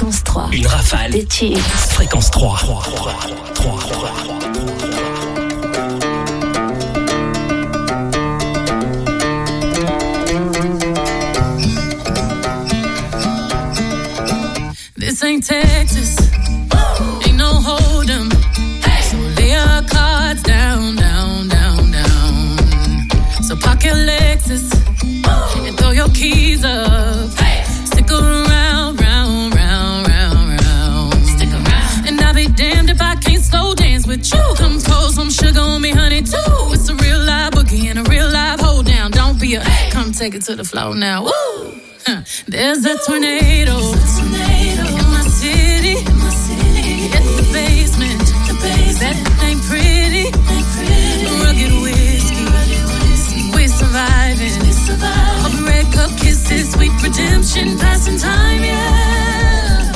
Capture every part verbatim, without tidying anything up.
Fréquence trois. Une rafale de tubes. Fréquence trois. trois, trois, trois, trois. This ain't Texas, ain't no hold'em. So lay your cards down, down, down, down. So park your Lexus and throw your keys up. Stick around, round, round, round, round. Stick around. And I'll be damned if I can't slow dance with you. Come pour some sugar on me, honey, too. It's a real live boogie and a real live hold down. Don't be a, come take it to the floor now. Woo! Huh. There's a tornado. In my city, in my city, at the basement, the basement. That ain't pretty, ain't pretty. Rugged whiskey, we're surviving. We're surviving. Of red cup kisses, sweet redemption, passing time, yeah.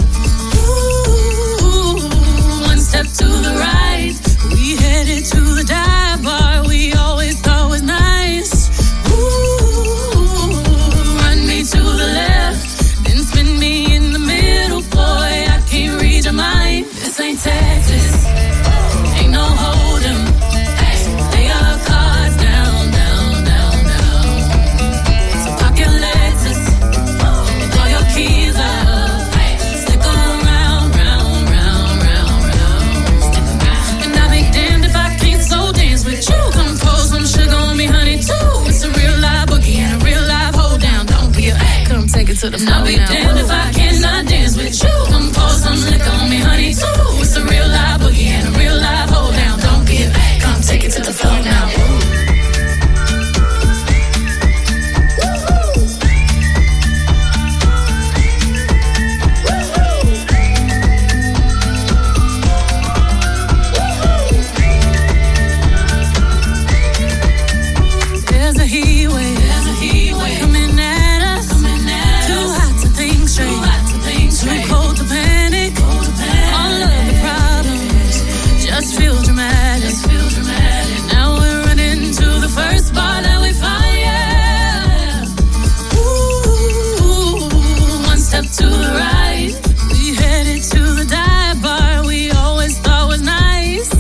Ooh, one step to the right, we headed to the dive bar we always thought was nice. Ooh, run me to the left, then spin me in the middle, boy. I can't read your mind. This ain't Texas, ain't no hold'em. Lay your cards down, down, down, down. So park your Lexus and throw your keys up. Stick around, round, round, round, round. And I'll be damned if I can't slow dance with you. Come pour some sugar on me, honey, too. It's a real live boogie and a real live hold down. Don't be a, come take it to the floor. I'll be now. Damned if I cannot dance with you. Come pour some liquor on me, honey, too. It's a real live boogie and a real live hold down. Don't be a, come take it to the floor now. There's a heat wave, there's a heat wave coming at us, coming at too us. Hot to think straight, too hot to think straight. Too cold to panic, cold to panic. All of the problems just feel dramatic, just feel dramatic. Now we're running to the first bar that we find, yeah. Ooh, one step to the right, we headed to the dive bar we always thought was nice.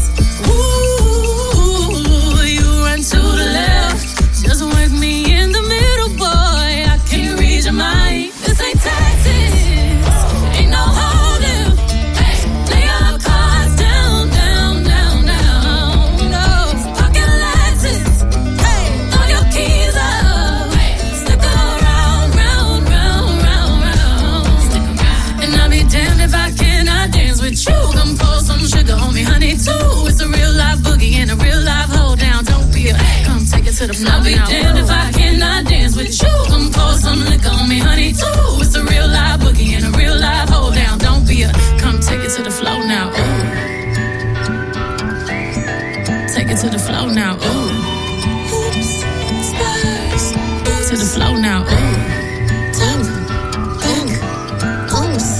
Ooh, you run to the left, just work me in the middle, boy. I can't read your mind. This ain't Texas, ain't no hold'em. Lay your cards down, down, down, down. No, pocket Lexus, throw your keys up. Stick around, round, round, round, round. And I'll be damned if I cannot dance with you. Come pour some sugar on me, honey, too. It's a real live boogie and a real live hold down. Don't be a, come take it to the floor. I'll be damned if I cannot dance with you. Come pour some liquor on me, honey, too. It's a real live boogie and a real live hold down. Don't be a, come take it to the floor now. Ooh. Take it to the floor now. Ooh. Oops, spurs. To the floor now. Ooh. Tap, back, oops.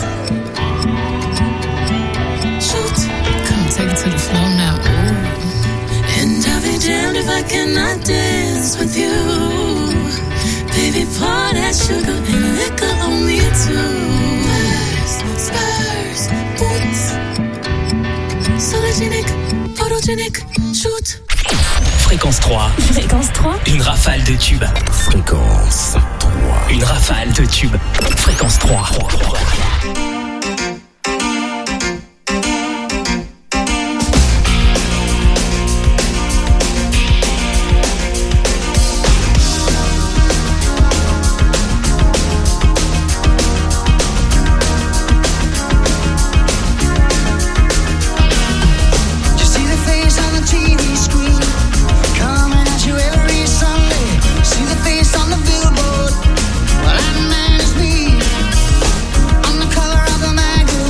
Shoot. Come take it to the floor now. Ooh. And I'll be damned if I cannot dance with you. Baby, pour that sugar and liquor on me too. Spurs, spurs, boots. Sologenic, photogenic, shoot. Fréquence trois. Fréquence trois. Une rafale de tubes. Fréquence trois. Une rafale de tubes. Fréquence trois. You see the face on the T V screen, coming at you every Sunday. See the face on the billboard, well that man is me. I'm the color of the magazine.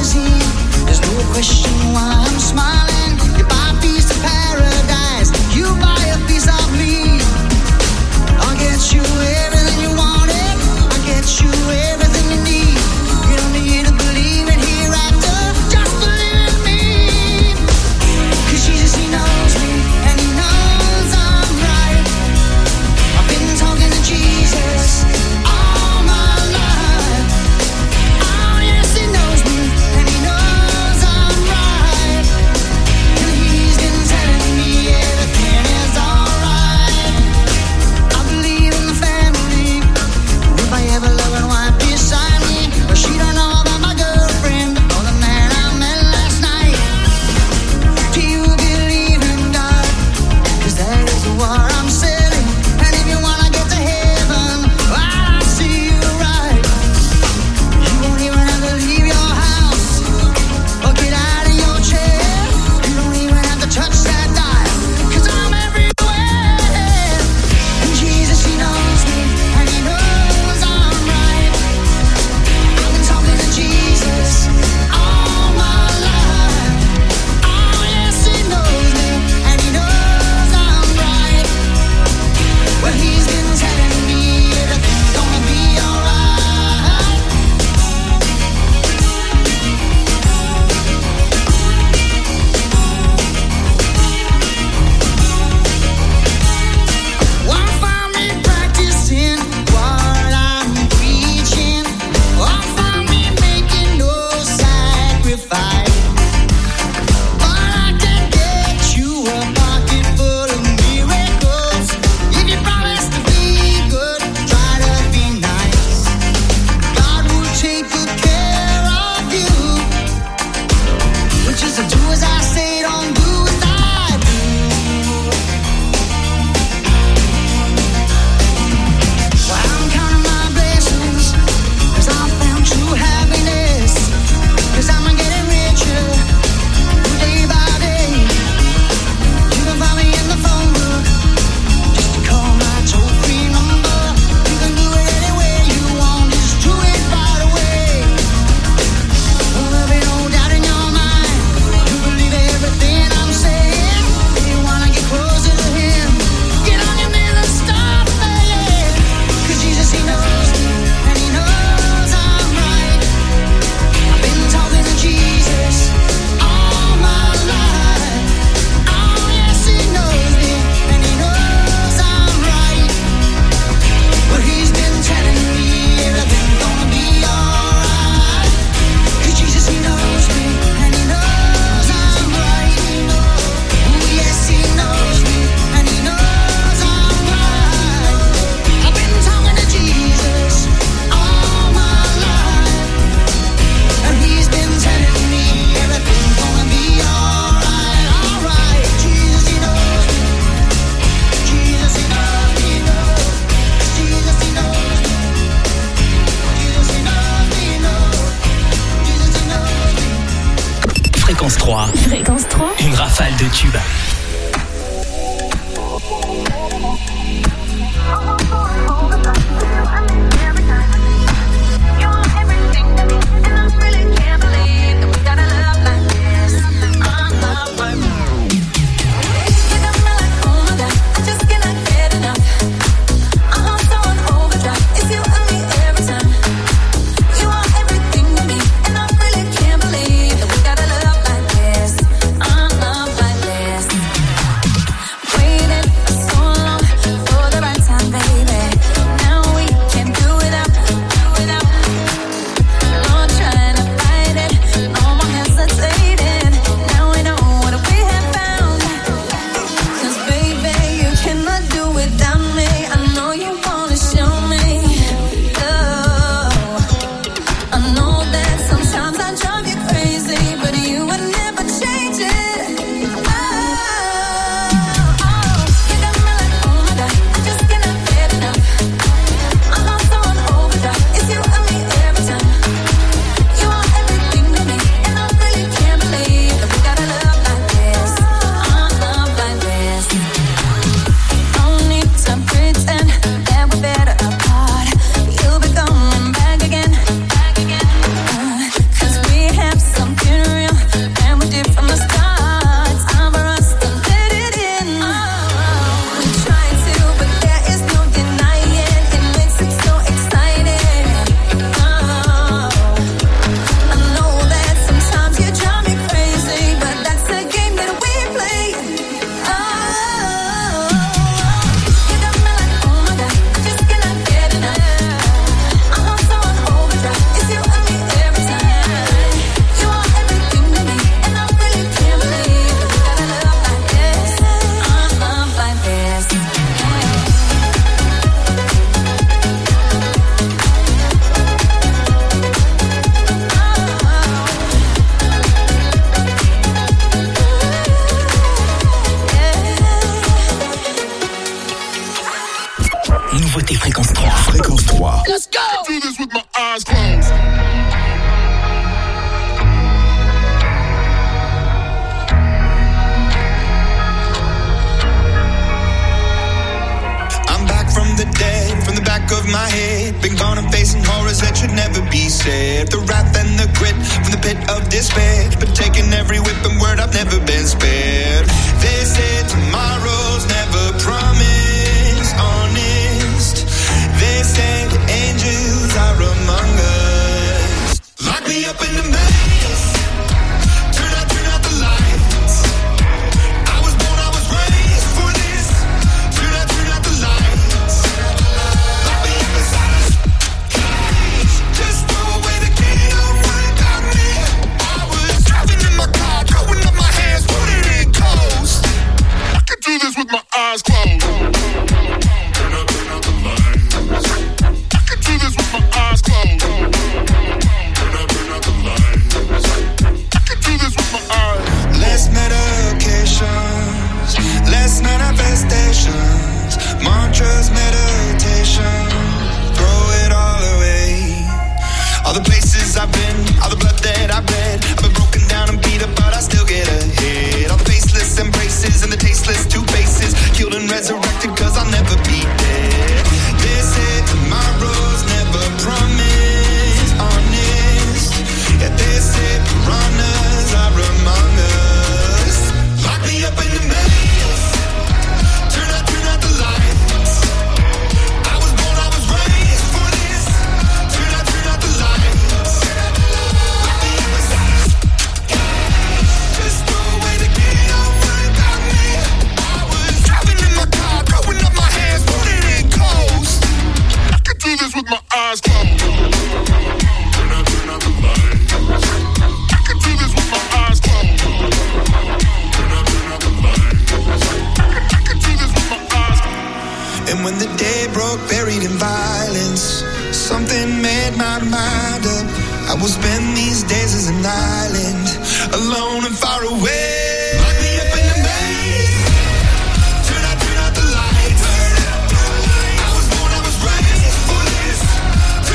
Fréquence trois. Fréquence trois. Une rafale de tubes.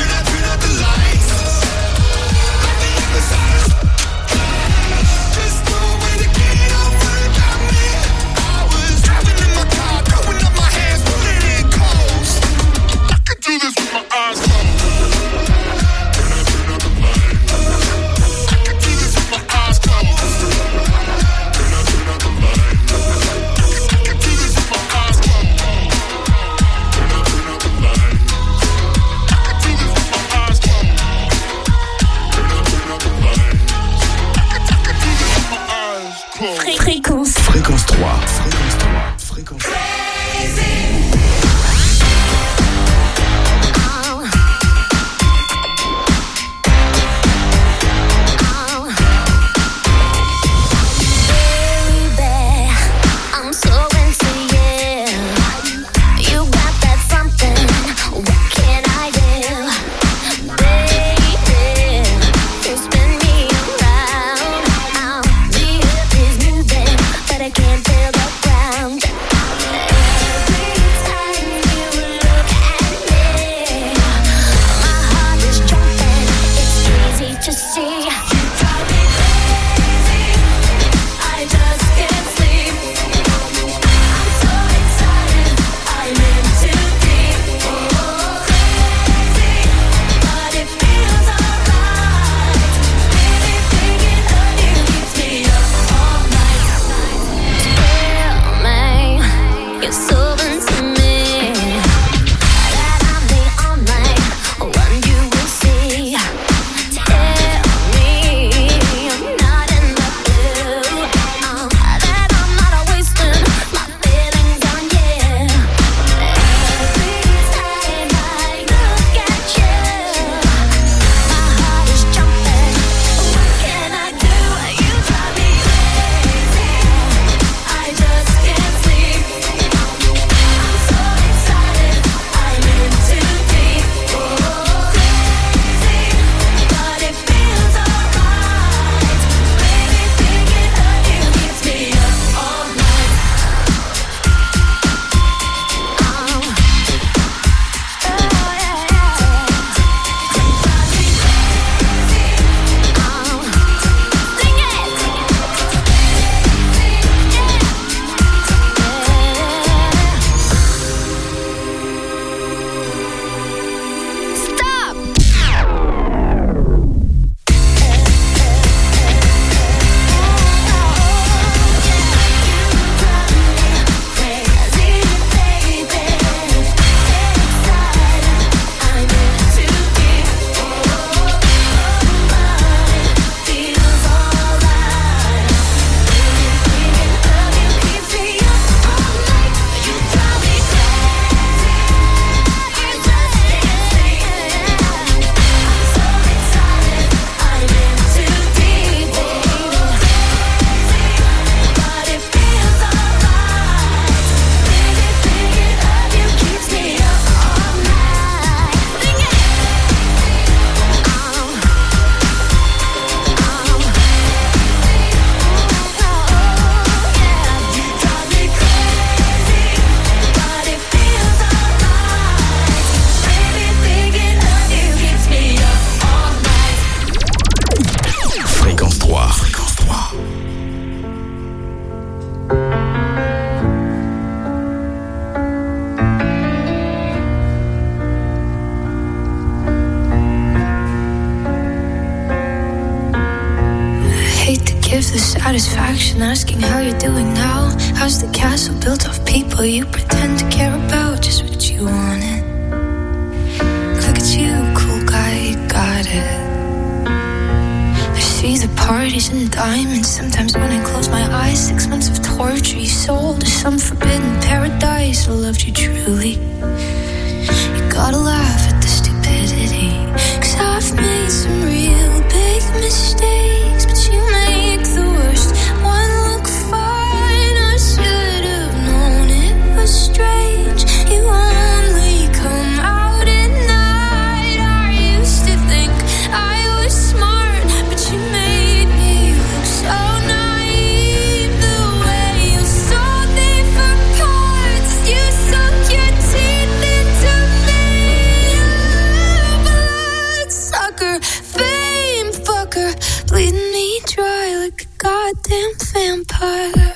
Just Fréquence trois. Fréquence trois. Fréquence trois. Satisfaction asking how you're doing now. How's the castle built of people you pretend to care about? Just what you wanted. Look at you, cool guy, you got it. I see the parties and diamonds. Sometimes when I close my eyes, six months of torture you sold to some forbidden paradise. I loved you truly. You gotta laugh at the stupidity, 'cause I've made some real big mistakes, but you make the worst one look fine. I should have known it was strange. You only come out at night. I used to think I was smart, but you made me look so naive. The way you sold me for parts, you sunk your teeth into me. Bloodsucker, fame fucker, bleeding me dry like a goddamn vampire.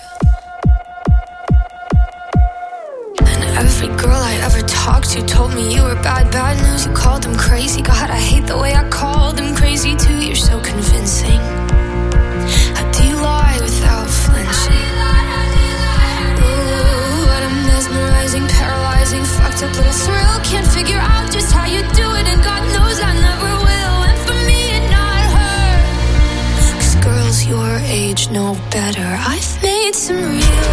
And every girl I ever talked to told me you were bad, bad news. You called them crazy. God, I hate the way I called them crazy too. You're so convincing. How do you lie without flinching? Ooh, what a mesmerizing, paralyzing, fucked up little thrill. Can't figure out just how you do it, and God knows I never will. And for me and not her, 'cause girls your age know better. I've made some real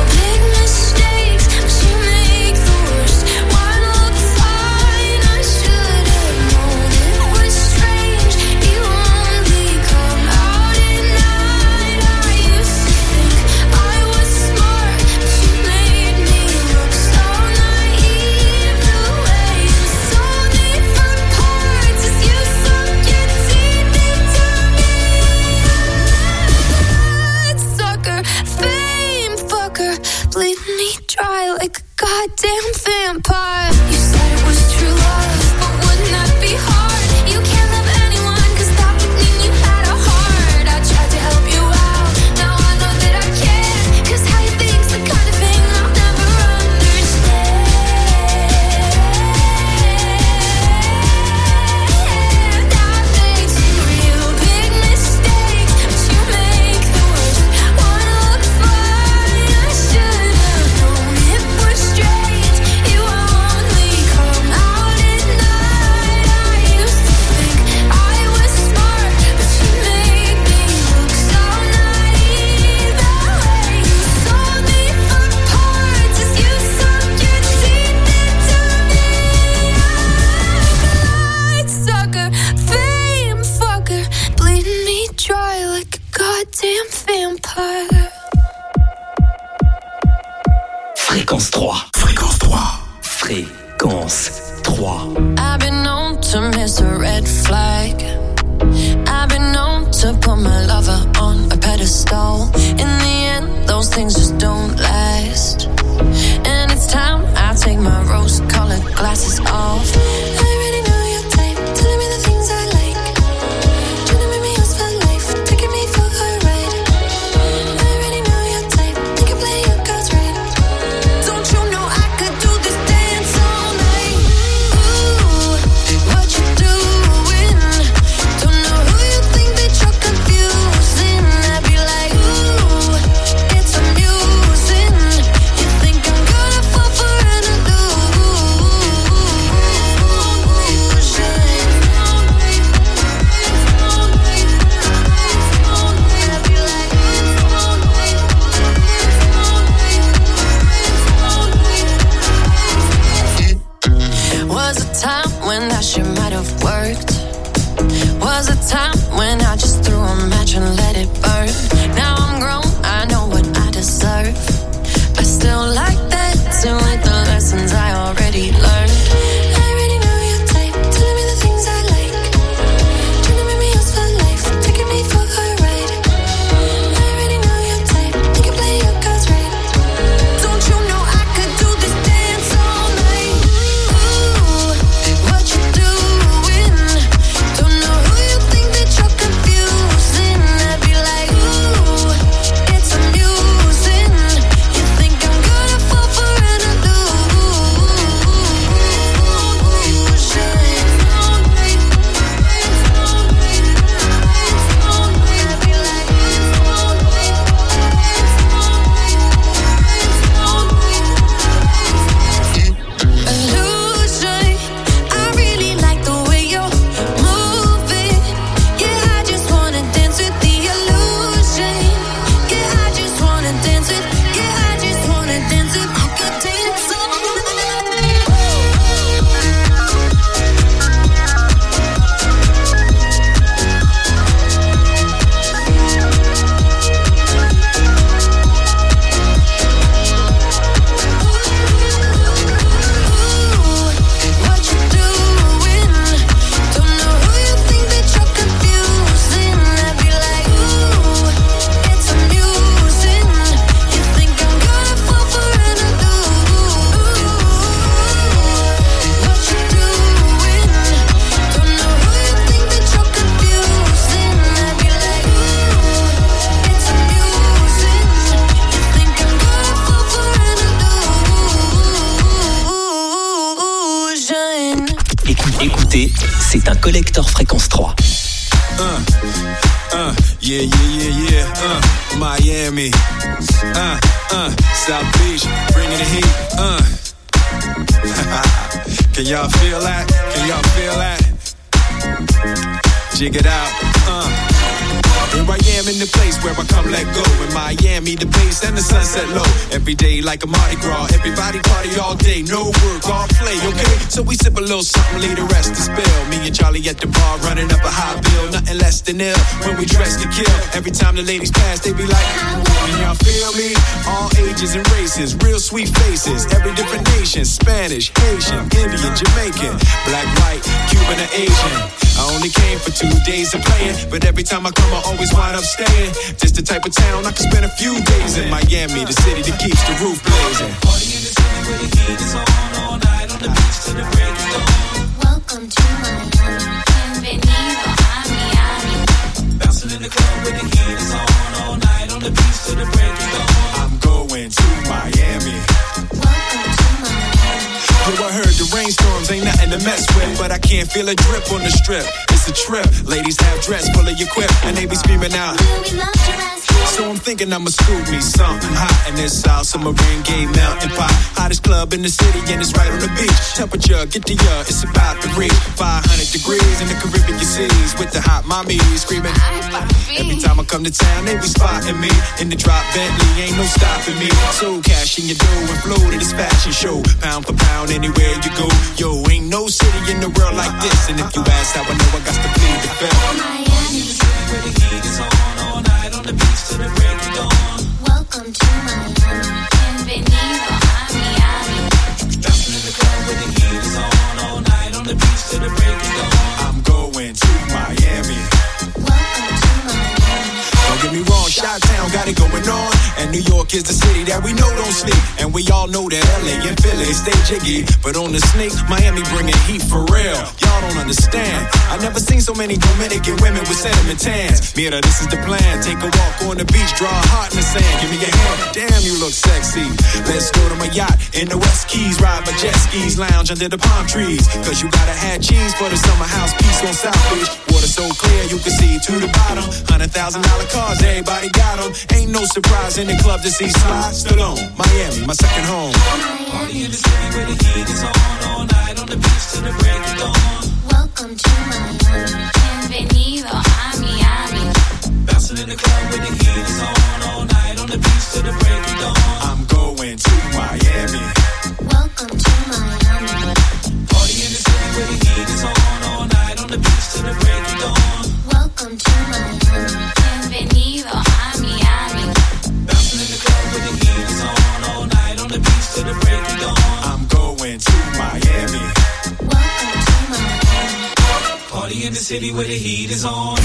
Fréquence trois. Fréquence trois. Fréquence trois. I've been known to miss a red flag. I've been known to put my lover on a pedestal. In the end, those things just don't last. And it's time I take my rose-colored glasses off. I already know your type, telling me the things I like. Trying to make me yours for life, taking me for a ride. I already know your type, you can play your cards right. Don't you know I could do this dance all night? Ooh, what you doing? Don't know who you think that you're confusing. I'd be like, ooh, it's amusing. You think I'm gonna fall for an illusion? I'd be like, was a time when that shit might have worked. Was a time when I just threw a match and let it burn. Now I'm grown, I know what I deserve. I still like that, to like the lessons I already learned. I already know your type, telling me the things I like. Trying to make me yours for life, taking me for a ride. I already know your type, you can play your cards right. Don't you know I could do this dance all night? Ooh, what you doing? Don't know who you think that you're confusing. I'd be like, ooh, it's amusing. You think I'm gonna fall for an illusion? I'd be like, illusion. I really like the way you're moving. Yeah, I just wanna dance with the illusion. Yeah, I just wanna dance with. Yeah, I just wanna dance with. I could dance all what you doing? Don't know who you think that you're confusing. I'd be like, ooh, it's amusing. You think I'm gonna fall for an illusion? What you doing? Don't know who you think that you're confusing. I'd be like, ooh, it's amusing. You think I'm gonna fall for an illusion? Écoute- Écoutez, c'est un collector Fréquence trois. Uh, uh, yeah, yeah, yeah, yeah. Uh, Miami. Uh, uh, South Beach, bringing the heat. Uh. Can y'all feel that? Can y'all feel that? Jig it out. Uh. Here I am in the place where I come let go. In Miami, the bass and the sunset low. Every day like a Mardi Gras. Everybody party all day. No work, all play, okay? So we sip a little something, leave the rest to spill. Me and Charlie at the bar running up a high bill. Nothing less than ill when we dress to kill. Every time the ladies pass, they be like, can y'all feel me? All ages and races, real sweet faces. Every different nation, Spanish, Haitian, Indian, Jamaican, black, white, Cuban, or Asian. I only came for two days of playing, but every time I come I always wind up staying. Just the type of town I can spend a few days in. Miami, the city that keeps the roof blazing. Party in the city where the heat is on all night on the beach till the break of dawn. Welcome to Miami. Bienvenido a Miami. Bouncing in the club where the heat is on all night on the beach till the break of dawn. I'm going to Miami. Welcome to Miami. Yo, I heard the rainstorms ain't nothing to mess with, but I can't feel a drip on the strip. It's a trip. Ladies have dress full of your quip, and they be screaming out. Will we love your ass here? So I'm thinking I'ma scoop me something hot in this South Submarine Gay Mountain Pot. Hottest club in the city, and it's right on the beach. Temperature, get the uh, it's about to reach five hundred degrees in the Caribbean seas with the hot mommy screaming. Every time I come to town, they be spotting me in the drop Bentley, ain't no stopping me. So cash in your dough and flow to this fashion show, pound for pound anywhere you go. Yo, ain't no city in the world like this, and if you ask how I know, I got to plead the fifth. Miami. Where the heat is on all night on the beach till the break of dawn. Welcome to Miami. Bienvenido a Miami. Chi-Town got it going on. And New York is the city that we know don't sleep. And we all know that L A and Philly stay jiggy. But on the sneak, Miami bringing heat for real. Y'all don't understand. I never seen so many Dominican women with sentiment tans. Mira, this is the plan. Take a walk on the beach, draw a heart in the sand. Give me your hand. Damn, you look sexy. Let's go to my yacht in the West Keys. Ride my jet skis, lounge under the palm trees. Cause you gotta have cheese for the summer house piece on South Beach. Water so clear you can see to the bottom. Hundred thousand dollar cars, everybody got them. Ain't no surprise in the club to see Sly Stallone. Miami, my second home. Party in the city where the heat is on. All night on the beach till the break of dawn. Welcome to Miami. Bienvenido a Miami. Bouncing in the club where the heat is on. All night on the beach till the break of dawn. I'm going to Miami. Welcome to Miami. Party in the city where the heat is on. All night on the beach till the break of dawn. Welcome to Miami. Bienvenido a Miami. Bouncing in the club where the heat is on. All night on the beach till the break of dawn. I'm going to Miami. Welcome to Miami. Party in the city where the heat is on.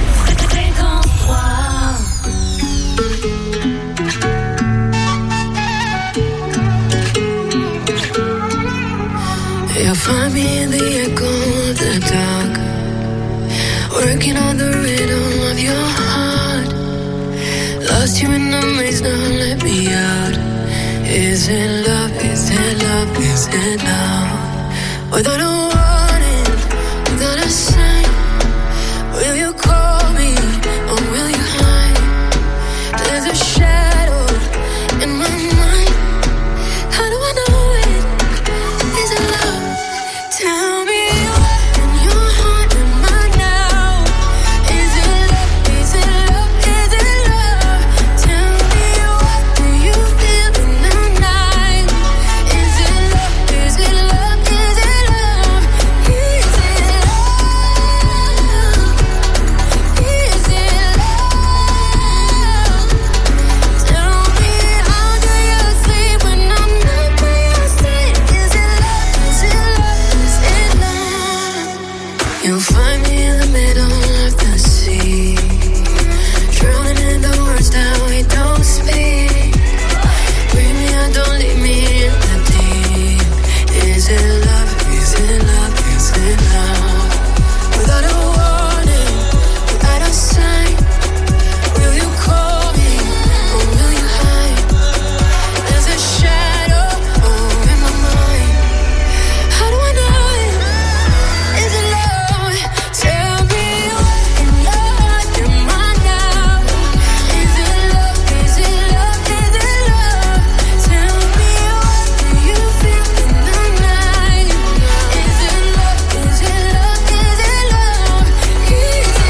You'll find me in the echo of the dark, working on the rhythm of your heart. Lost you in the maze, now let me out. Is it love, is it love, is it love? Without a warning, without a sign, will you call me or will you hide? There's a shadow in my mind. How do I know it? Is it love? Tell me what in your heart am I now? Is it love? Is it love? Is it love? Tell me what do you feel in the night? Is it love? Is it love? Is it love? Is it love? Is it love? Tell me how do you sleep when I'm not by your side? Is it love? Is it love? Is it love? You'll find me in the middle of the sea, drowning in the words that we don't speak. Bring me out, don't leave me in the deep. Is it love? Is it love? Is it love? Without a warning, without a sign, will you call me or will you hide? There's a shadow over my mind. How do I know it? Is it love? Tell me what in your heart am I now? Is it love? Is it love? Is it love? Tell me what do you feel in the night? Is it love? Is it love? Is it love? Is it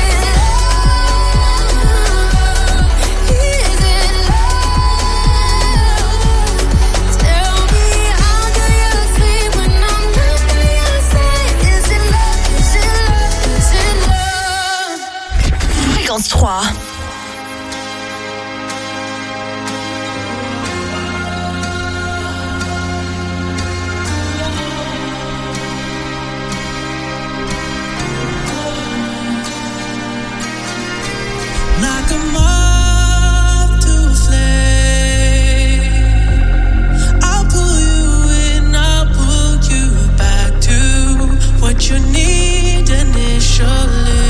love? Is it love? Tell me how do you sleep when I'm not by your side? Is it love? Is it love? Is it love? Fréquence trois. Like a moth to a flame, I'll pull you in, I'll pull you back to what you need initially.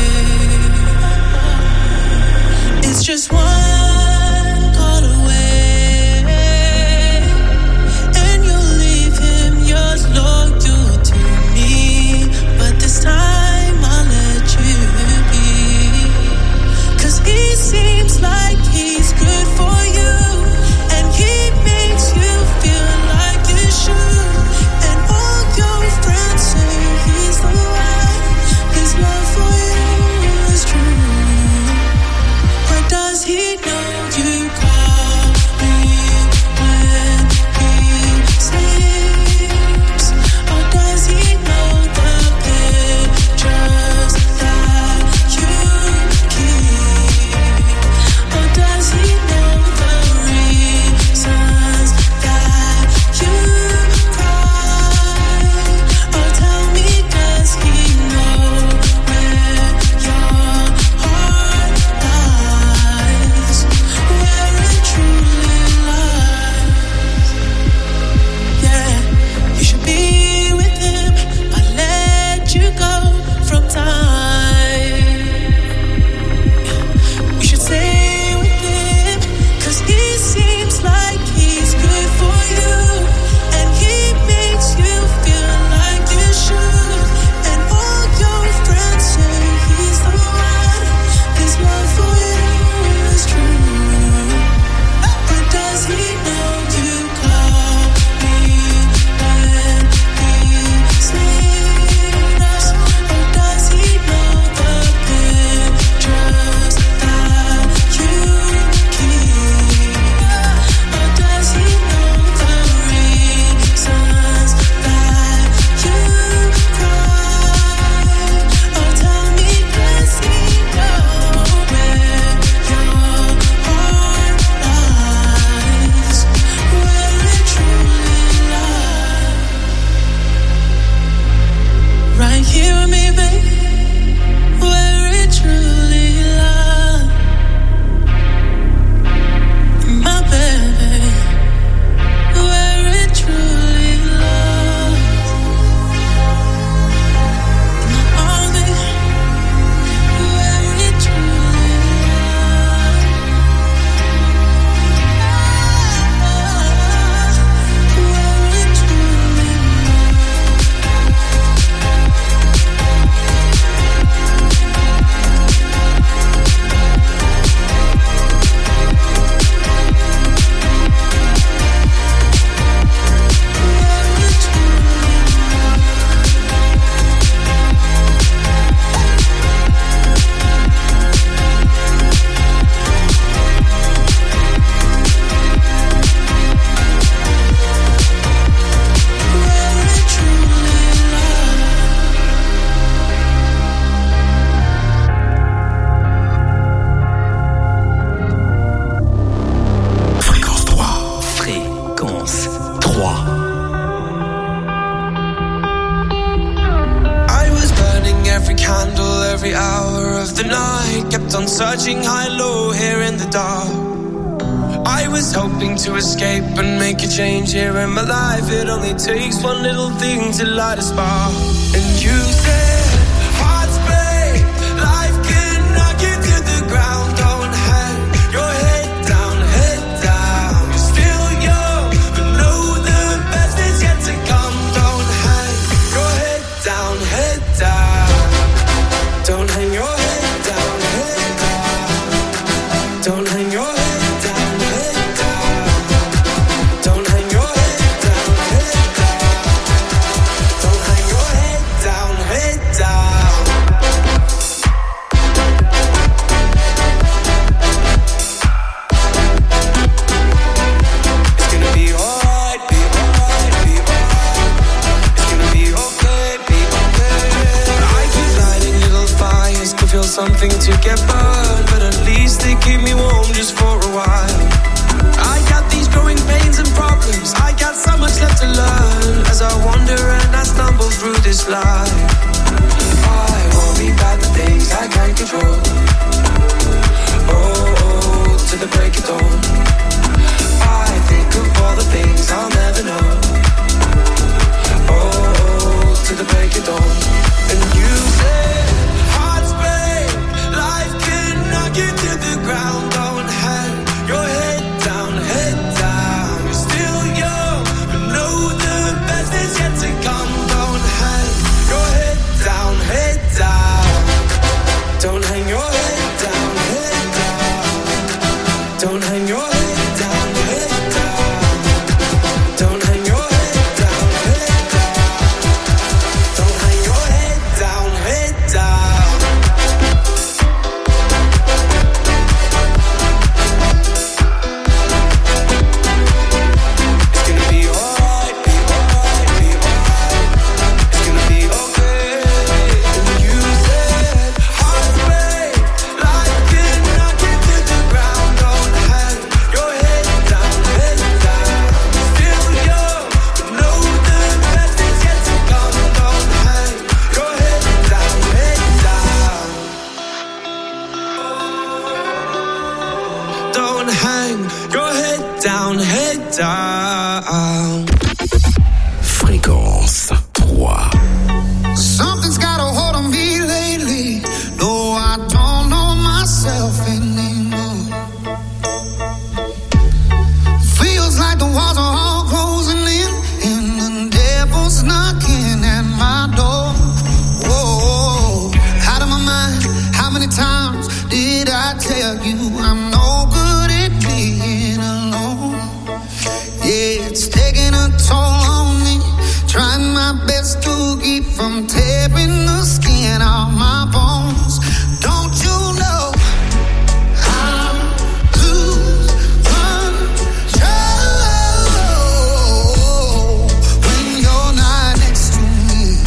It's just one call away, and you'll leave him yours loyal to me. But this time I'll let you be. 'Cause he sees kept on searching high-low here in the dark. I was hoping to escape and make a change here in my life. It only takes one little thing to light a spark. And you said, hearts break, life can knock you to the ground. Don't hang your head down, head down. You're still young, but know the best is yet to come. Don't hang your head down, head down. Don't hang your head down, head down. Don't hang your head down, head down. Don't hang your head down, head down. Don't hang your head down, head down. It's gonna be alright, be alright, be alright. It's gonna be okay, be okay. I keep lighting little fires to feel something to get burned, but at least they keep me warm just for a while. I got these growing pains and problems. I got so much left to learn as I wander and I stumble through this life. I worry about the things I can't control. Oh, to the break of dawn. I think of all the things I'll never know. Oh, to the break of dawn. And you said, hearts break, life can knock you to the ground. Don't hang your head down, head down. You're still young, but know the best is yet to come. Don't hang your head down, head down. Don't hang your head down, head down. Don't hang your head down, head down. Don't hang your head down, head down. Don't hang your head down, head down. It's gonna be alright, be alright, be alright. It's gonna be okay. And you said, hearts break, life can knock you to the ground. Don't hang your head down, head down. Still young, but know the best is yet to come. Don't hang your head down, head down. Don't hang your head down, head down. Fréquence trois. Something's got a hold on me lately. No, I don't know myself anymore. Feels like the walls are all closing in, and the devil's knocking at my door. Whoa, out of my mind. How many times did I tell you I'm no good at being alone? Yeah, it's taking a toll on me. Trying my best to keep from tearing the skin off my bones. Don't you know I lose control when you're not next to me?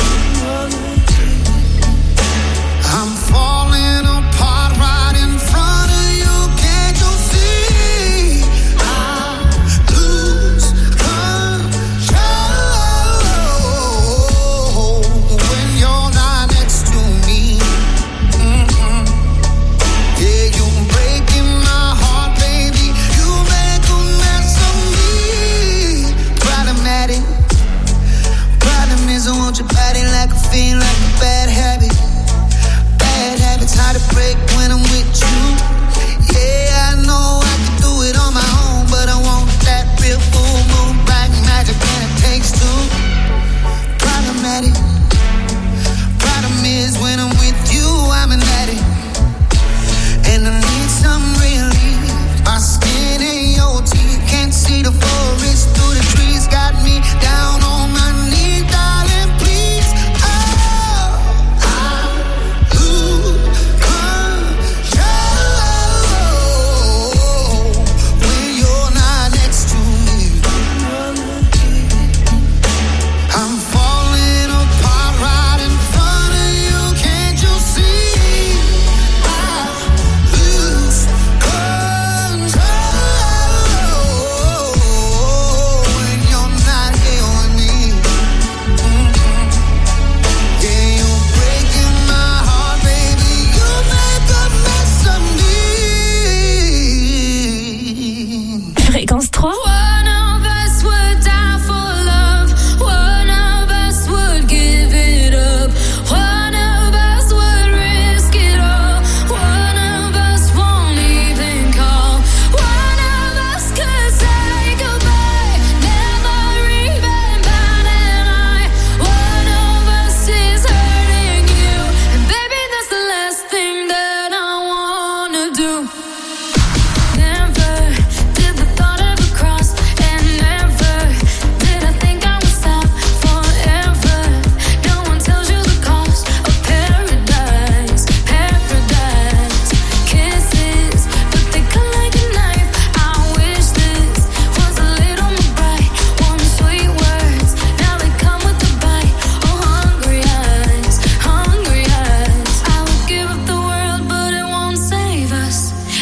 I'm falling apart right in front of you.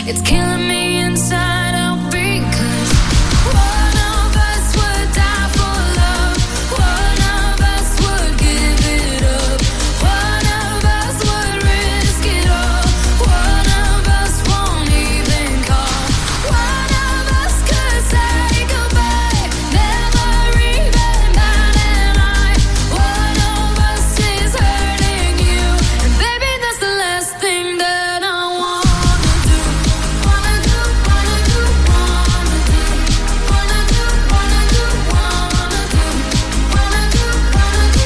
It's killing me inside out because one of us would die for love. One of us would give it up. One of us would risk it all. One of us won't even call. One of us could say goodbye, never even bat an eye. One of us is hurting you, and baby, that's the last thing that I wanna do. Wanna do, wanna do, wanna do. Wanna do, wanna do, wanna do. Wanna do, wanna do,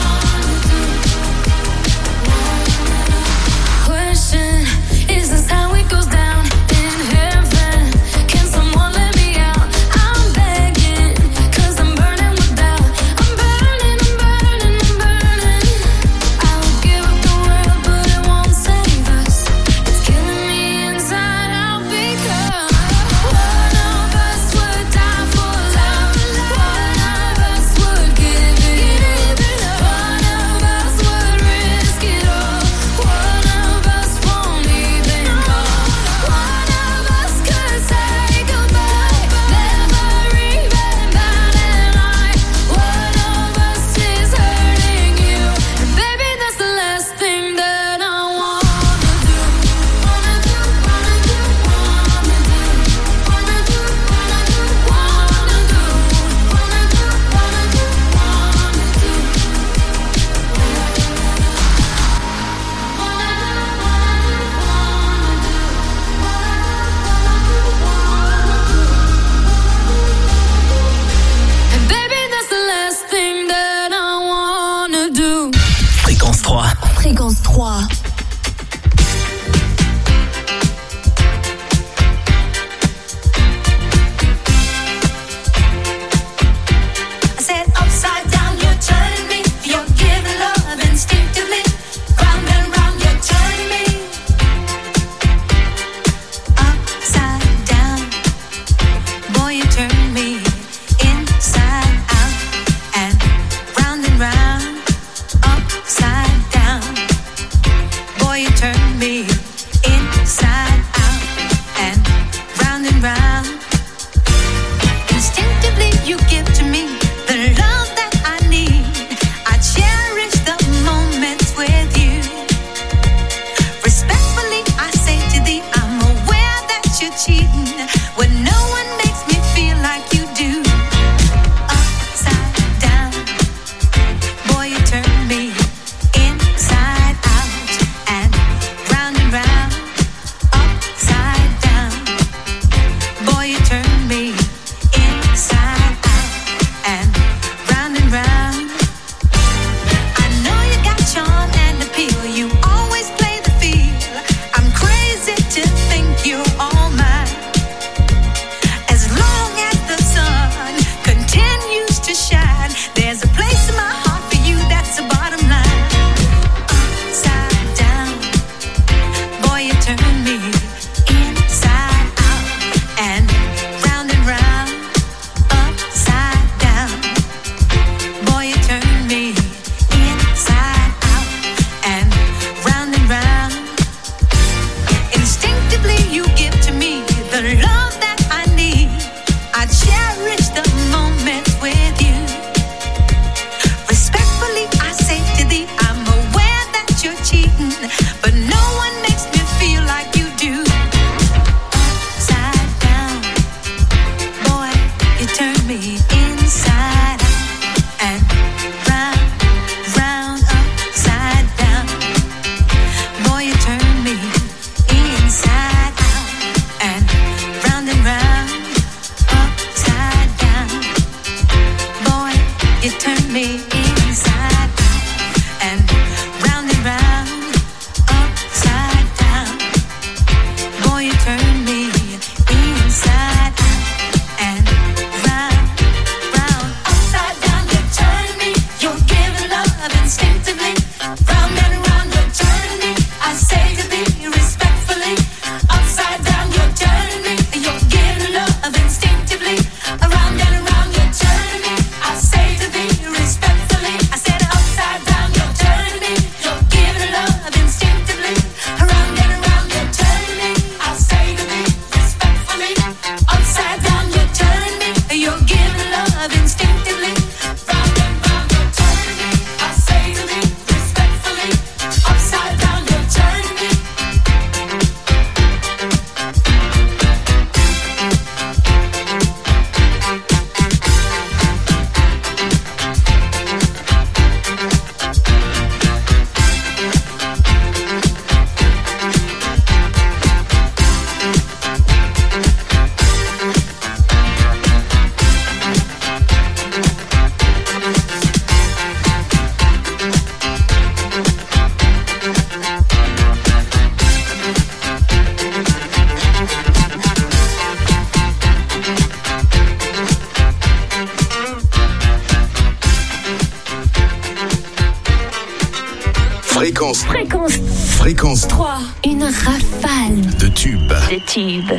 wanna do. Question, is this how it goes down in heaven? Can someone let me out? I'm begging, cause I'm burning without. I'm burning, I'm burning, I'm burning. I would give up the world, but it won't save us. It's killing me inside out because one of us would die for love. One of us would give it up. One of us would risk it all. One of us won't even call. One of us could say goodbye, never even bat an eye. One of us is hurting you, and baby, that's the last thing that I wanna do. Wanna do, wanna do, wanna do. Wanna do, wanna do, wanna do. Wanna do, wanna do, and baby, that's the last thing that I wanna do. Fréquence trois. Fréquence trois. I said upside down, you're turning me. You're giving love instinctively. Round and round, you're turning me. Upside down, boy, you turn me inside out and round and round. Upside down, boy, you turn me inside out and round and round. Instinctively, you give to me the love that I need. I cherish the moments with you. Respectfully, I say to thee, I'm aware that you're cheating when no one makes me feel like you do. Upside down, boy, you turn me inside out and round and round. Upside down, boy, you turn me inside out Fréquence. Fréquence. Fréquence trois. Une rafale. De tubes. De tubes.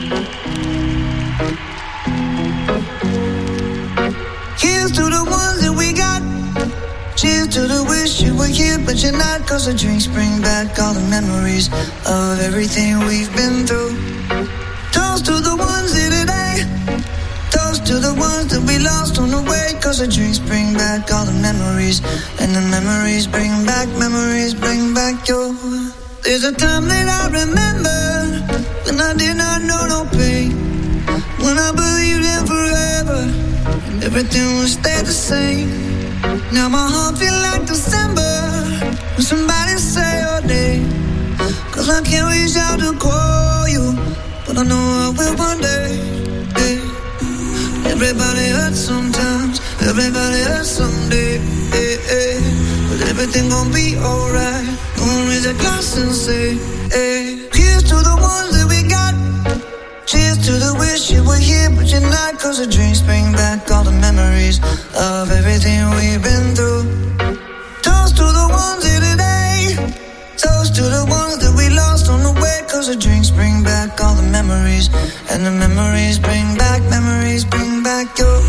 Here's to the ones that we got. Cheers to the wish you were here, but you're not. Cause the drinks bring back all the memories of everything we've been through. Toast to the ones here today. Toast to the ones that we lost on the way. Cause the drinks bring back all the memories. And the memories bring back, memories bring back your. There's a time that I remember when I did not know no pain. When I believed in forever and everything would stay the same. Now my heart feel like December when somebody say your name. Cause I can't reach out to call you, but I know I will one day. Yeah. Everybody hurts sometimes, everybody hurts someday. Yeah, yeah. But everything gon' be alright. Gonna raise a glass and say, hey. Here's to the ones that we got. Cheers to the wish you were here, but you're not. Cause the drinks bring back all the memories of everything we've been through. Toast to the ones here today. Toast to the ones that we lost on the way. Cause the drinks bring back all the memories. And the memories bring back, memories bring back your.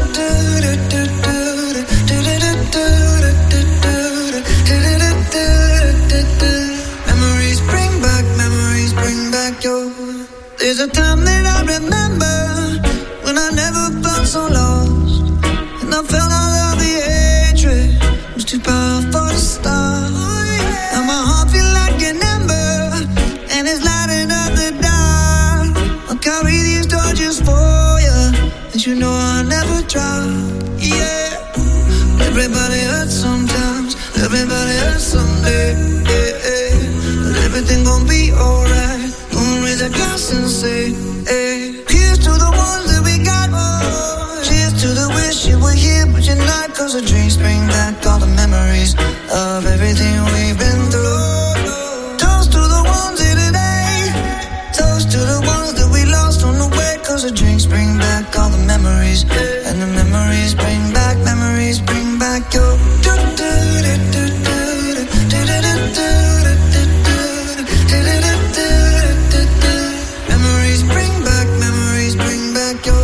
Memories bring back, memories bring back your. There's a time that I remember when I never felt so lost. And I felt all of the hatred was too powerful to stop. Now my heart feel like an ember and it's lighting up the dark. I'll carry these torches for you, and you know I'll never drop. Yeah. Everybody hurts sometimes, everybody hurts someday. Yeah, yeah. But everything gon' be alright. Gonna raise a glass and say, hey. Here's to the ones that we got. Oh, cheers to the wish you were here, but you're not. Cause the drinks bring back all the memories of everything we've been through. Toast to the ones here today. Toast to the ones that we lost on the way. Cause the drinks bring back all the memories. And the memories bring back, memories bring back your. Memories bring back, memories bring back your.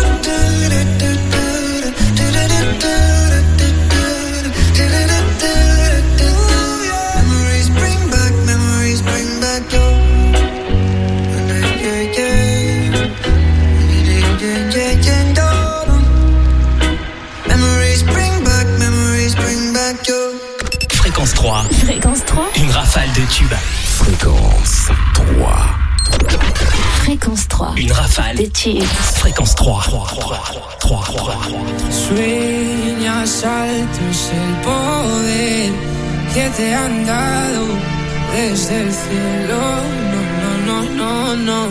Memories bring back, memories bring back your. Memories bring back, memories bring back your. Fréquence trois. Fréquence trois. Une rafale de tubes. Fréquence trois. Fréquence trois. Une rafale de tubes. Fréquence trois. trois. Sueñas alto es el poder que te han dado desde el cielo. No, no, no, no, no.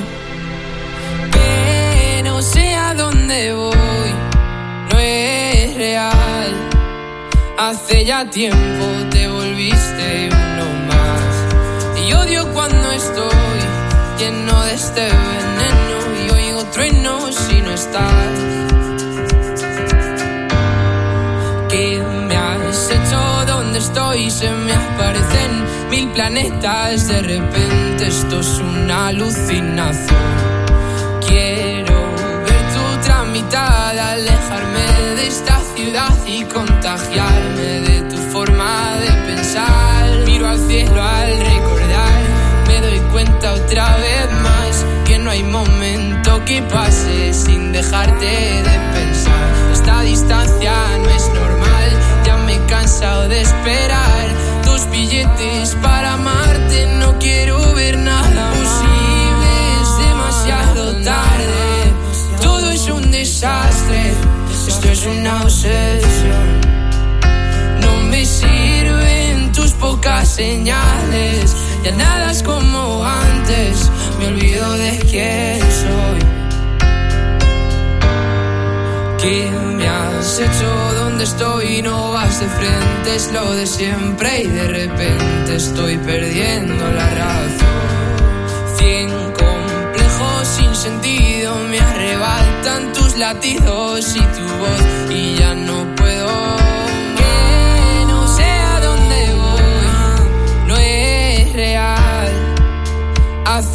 Pero sé a dónde voy, no es real. Hace ya tiempo te volviste uno más. Y odio cuando estoy lleno de este veneno y oigo truenos si no estás. ¿Qué me has hecho? ¿Dónde estoy? Se me aparecen mil planetas. De repente esto es una alucinación. Quiero ver tu tramitada, alejarme de esta ciudad y contagiarme de tu forma de pensar. Miro al cielo al recordar, me doy cuenta otra vez más que no hay momento que pase sin dejarte de pensar. Esta distancia no es normal, ya me he cansado de esperar tus billetes para amarte. No quiero ver nada posible, es demasiado tarde. Todo es un desastre, esto es una obsesión. No me sirven tus pocas señales, ya nada es como antes, me olvido de quién soy. ¿Qué me has hecho? ¿Dónde estoy? No vas de frente, es lo de siempre y de repente estoy perdiendo la razón. Cien complejos sin sentido me arrebatan tus latidos y tu voz y ya no puedo. Que no sé a dónde voy,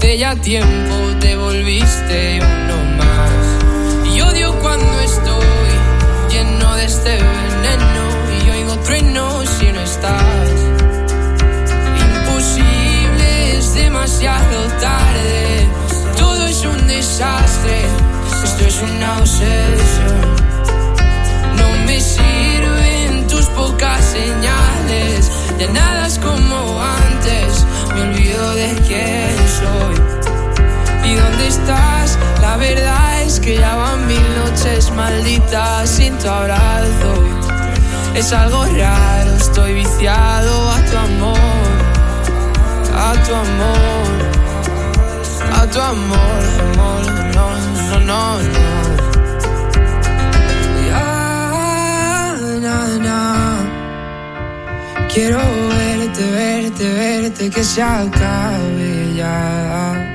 hace ya tiempo te volviste uno más. Y odio cuando estoy lleno de este veneno y oigo truenos si no estás. Imposible, es demasiado tarde, todo es un desastre, esto es una obsesión. No me sirven tus pocas señales, ya nada es como antes, me olvido de quién soy. ¿Y dónde estás? La verdad es que ya van mil noches malditas sin tu abrazo. Es algo raro, estoy viciado a tu amor, a tu amor, a tu amor, amor, no, no, no, no. Ya, na, na. Quiero verte, verte, verte, que se acabe ya.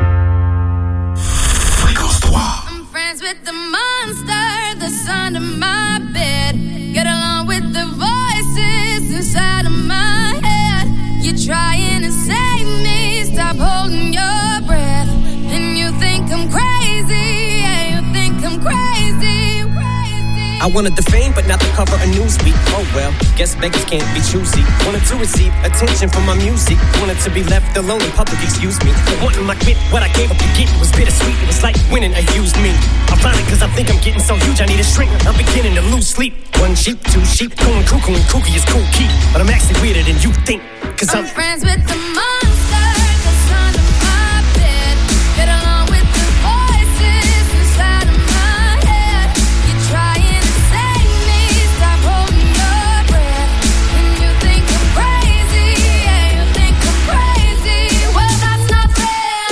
I'm friends with the monster that's under my bed. Get along with the voices inside of my head. You're trying to save me, stop holding your breath. And you think I'm crazy, yeah, you think I'm crazy, crazy. I wanted the fame, but not the cover of Newsweek. Oh well, guess beggars can't be choosy. Wanted to receive attention from my music. Wanted to be left alone in public, excuse me. But wanting my quit, what I gave up to get was bittersweet. It was like winning a used me. I'm finding cause I think I'm getting so huge I need a shrink. I'm beginning to lose sleep. One sheep, two sheep, going cuckoo and kooky is cool key. But I'm actually weirder than you think. Cause I'm, I'm friends with the monster that's under my bed. Get along with the voices inside of my head. You're trying to save me, stop holding your breath. And you think I'm crazy, yeah, you think I'm crazy. Well, that's not fair.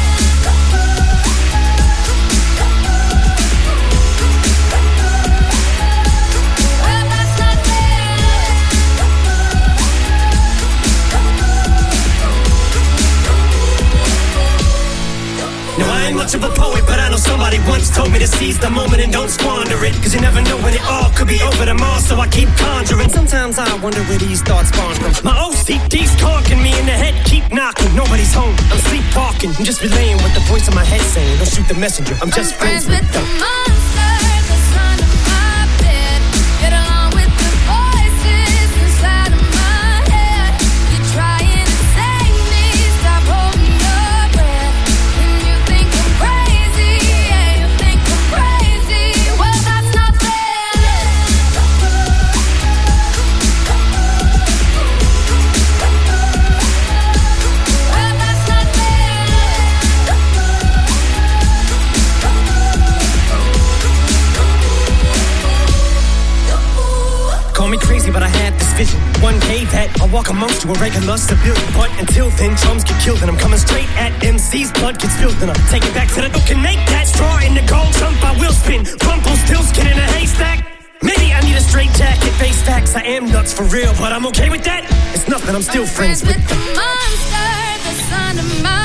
Well, that's not fair. no, I ain't much of a poet, but I know somebody once told me to seize the moment and don't squander it. Cause you never know when it all could be over tomorrow, so I keep conjuring. Sometimes I wonder where these thoughts spawn from. My O C D's conking me in the head, keep knocking. Nobody's home, I'm sleepwalking. I'm just relaying what the voice in my head saying. Don't shoot the messenger, I'm just I'm friends, friends with the them. monster that's under my bed. Get along with the voices inside of my head. You're trying to save me, stop holding your breath. And you think I'm crazy, yeah, you think I'm crazy. Well, that's not fair. Well, that's not fair. Call me crazy, but I had this vision. One day that I'll walk amongst you, a regular civilian. But until then, drums get killed, and I'm coming straight at M C's. Blood gets spilled, and I'm taking back to the book and make that straw in the gold jump. I will spin. Rumple still skin in a haystack. Maybe I need a straight jacket, face facts. I am nuts for real, but I'm okay with that. It's nothing, I'm still I'm friends, friends with with the monster that's under my